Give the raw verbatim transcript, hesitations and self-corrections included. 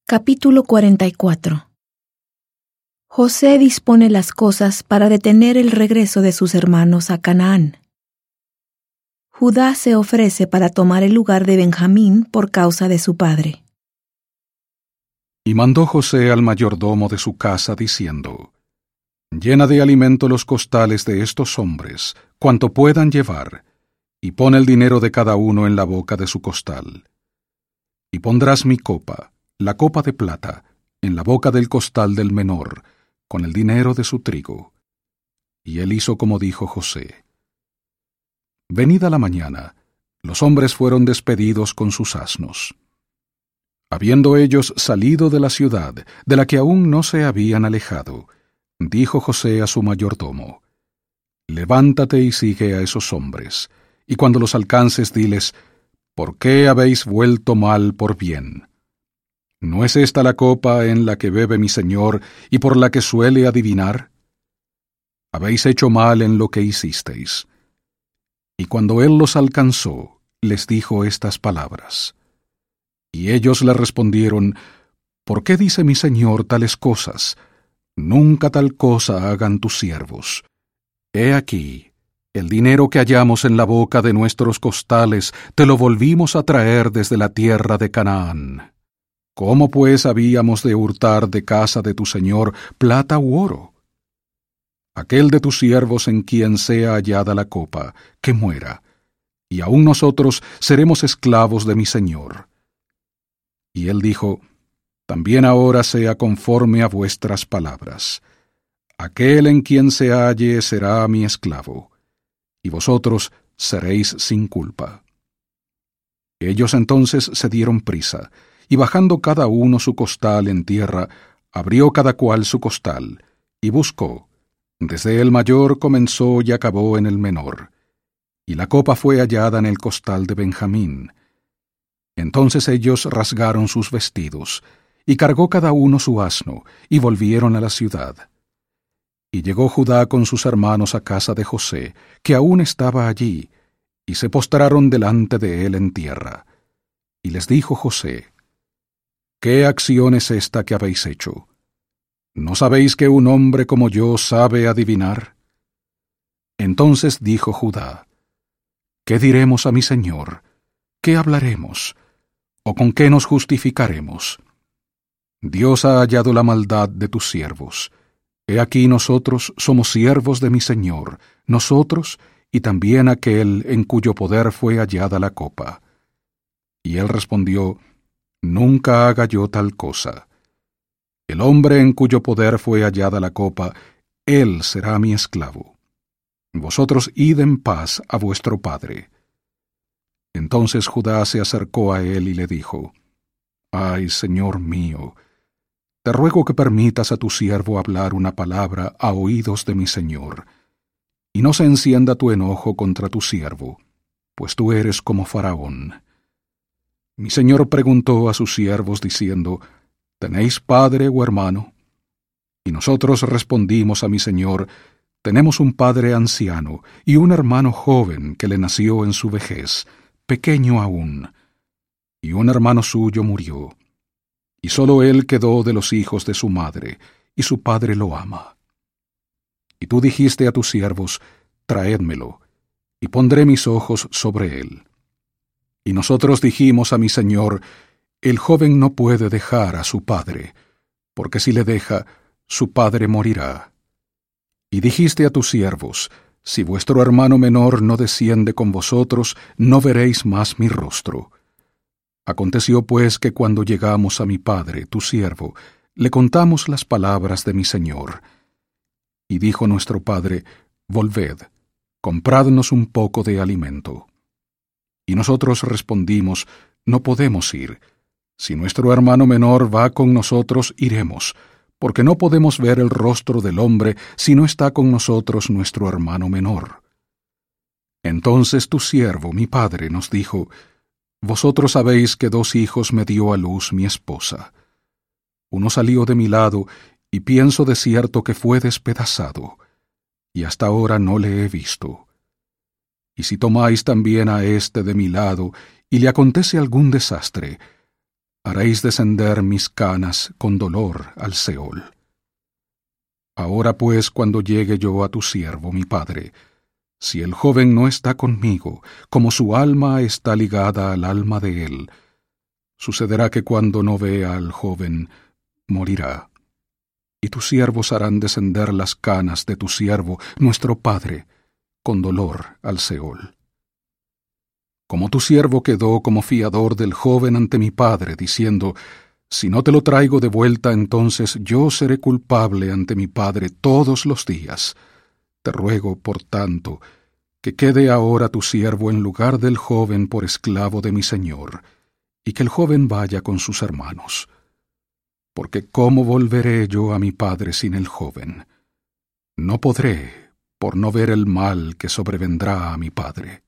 Capítulo cuarenta y cuatro. José dispone las cosas para detener el regreso de sus hermanos a Canaán. Judá se ofrece para tomar el lugar de Benjamín por causa de su padre. Y mandó José al mayordomo de su casa, diciendo: Llena de alimento los costales de estos hombres, cuanto puedan llevar, y pon el dinero de cada uno en la boca de su costal. Y pondrás mi copa, la copa de plata, en la boca del costal del menor, con el dinero de su trigo. Y él hizo como dijo José. Venida la mañana, los hombres fueron despedidos con sus asnos. Habiendo ellos salido de la ciudad, de la que aún no se habían alejado, dijo José a su mayordomo: Levántate y sigue a esos hombres, y cuando los alcances diles: ¿Por qué habéis vuelto mal por bien? ¿No es esta la copa en la que bebe mi señor y por la que suele adivinar? Habéis hecho mal en lo que hicisteis. Y cuando él los alcanzó, les dijo estas palabras. Y ellos le respondieron: ¿Por qué dice mi señor tales cosas? Nunca tal cosa hagan tus siervos. He aquí, el dinero que hallamos en la boca de nuestros costales te lo volvimos a traer desde la tierra de Canaán. ¿Cómo pues habíamos de hurtar de casa de tu señor plata u oro? Aquel de tus siervos en quien sea hallada la copa, que muera, y aun nosotros seremos esclavos de mi señor. Y él dijo: También ahora sea conforme a vuestras palabras. Aquel en quien se halle será mi esclavo, y vosotros seréis sin culpa. Ellos entonces se dieron prisa, y bajando cada uno su costal en tierra, abrió cada cual su costal, y buscó. Desde el mayor comenzó y acabó en el menor. Y la copa fue hallada en el costal de Benjamín. Entonces ellos rasgaron sus vestidos, y cargó cada uno su asno, y volvieron a la ciudad. Y llegó Judá con sus hermanos a casa de José, que aún estaba allí, y se postraron delante de él en tierra. Y les dijo José: ¿Qué acción es esta que habéis hecho? ¿No sabéis que un hombre como yo sabe adivinar? Entonces dijo Judá: ¿Qué diremos a mi señor? ¿Qué hablaremos? ¿O con qué nos justificaremos? Dios ha hallado la maldad de tus siervos. He aquí nosotros somos siervos de mi señor, nosotros y también aquel en cuyo poder fue hallada la copa. Y él respondió: Nunca haga yo tal cosa. El hombre en cuyo poder fue hallada la copa, él será mi esclavo. Vosotros id en paz a vuestro padre. Entonces Judá se acercó a él y le dijo: Ay, señor mío, te ruego que permitas a tu siervo hablar una palabra a oídos de mi señor, y no se encienda tu enojo contra tu siervo, pues tú eres como Faraón. Mi señor preguntó a sus siervos diciendo: ¿Tenéis padre o hermano? Y nosotros respondimos a mi señor: Tenemos un padre anciano y un hermano joven que le nació en su vejez, pequeño aún. Y un hermano suyo murió, y sólo él quedó de los hijos de su madre, y su padre lo ama. Y tú dijiste a tus siervos: Traédmelo, y pondré mis ojos sobre él. Y nosotros dijimos a mi señor: El joven no puede dejar a su padre, porque si le deja, su padre morirá. Y dijiste a tus siervos: Si vuestro hermano menor no desciende con vosotros, no veréis más mi rostro. Aconteció pues que cuando llegamos a mi padre, tu siervo, le contamos las palabras de mi señor. Y dijo nuestro padre: Volved, compradnos un poco de alimento. Y nosotros respondimos: No podemos ir. Si nuestro hermano menor va con nosotros, iremos, porque no podemos ver el rostro del hombre si no está con nosotros nuestro hermano menor. Entonces tu siervo, mi padre, nos dijo: Vosotros sabéis que dos hijos me dio a luz mi esposa. Uno salió de mi lado, y pienso de cierto que fue despedazado, y hasta ahora no le he visto. Y si tomáis también a éste de mi lado, y le acontece algún desastre, haréis descender mis canas con dolor al Seol. Ahora pues, cuando llegue yo a tu siervo, mi padre, si el joven no está conmigo, como su alma está ligada al alma de él, sucederá que cuando no vea al joven, morirá. Y tus siervos harán descender las canas de tu siervo, nuestro padre, con dolor al Seol. Como tu siervo quedó como fiador del joven ante mi padre, diciendo, si no te lo traigo de vuelta, entonces yo seré culpable ante mi padre todos los días. Te ruego, por tanto, que quede ahora tu siervo en lugar del joven por esclavo de mi señor, y que el joven vaya con sus hermanos. Porque ¿cómo volveré yo a mi padre sin el joven? No podré, por no ver el mal que sobrevendrá a mi padre.